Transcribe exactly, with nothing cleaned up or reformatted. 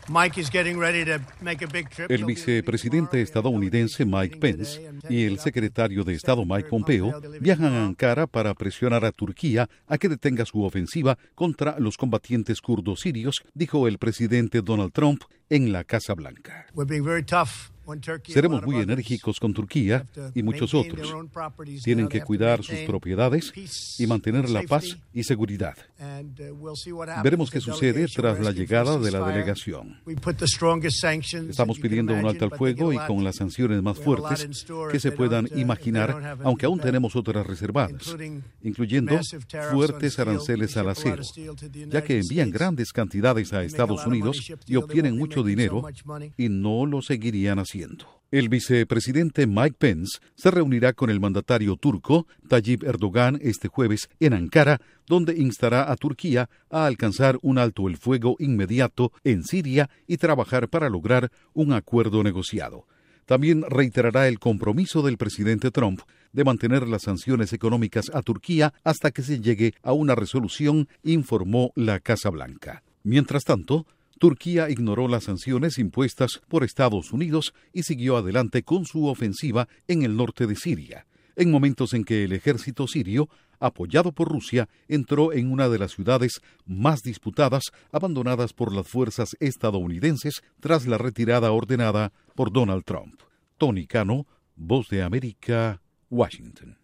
El vicepresidente estadounidense Mike Pence y el secretario de Estado Mike Pompeo viajan a Ankara para presionar a Turquía a que detenga su ofensiva contra los combatientes kurdos sirios, dijo el presidente Donald Trump en la Casa Blanca. Seremos muy enérgicos con Turquía y muchos otros. Tienen que cuidar sus propiedades y mantener la paz y seguridad. Veremos qué sucede tras la llegada de la delegación. Estamos pidiendo un alto al fuego y con las sanciones más fuertes que se puedan imaginar, aunque aún tenemos otras reservadas, incluyendo fuertes aranceles al acero, ya que envían grandes cantidades a Estados Unidos y obtienen mucho dinero y no lo seguirían haciendo. El vicepresidente Mike Pence se reunirá con el mandatario turco Tayyip Erdogan este jueves en Ankara, donde instará a Turquía a alcanzar un alto el fuego inmediato en Siria y trabajar para lograr un acuerdo negociado. También reiterará el compromiso del presidente Trump de mantener las sanciones económicas a Turquía hasta que se llegue a una resolución, informó la Casa Blanca. Mientras tanto, Turquía ignoró las sanciones impuestas por Estados Unidos y siguió adelante con su ofensiva en el norte de Siria, en momentos en que el ejército sirio, apoyado por Rusia, entró en una de las ciudades más disputadas, abandonadas por las fuerzas estadounidenses tras la retirada ordenada por Donald Trump. Tony Cano, Voz de América, Washington.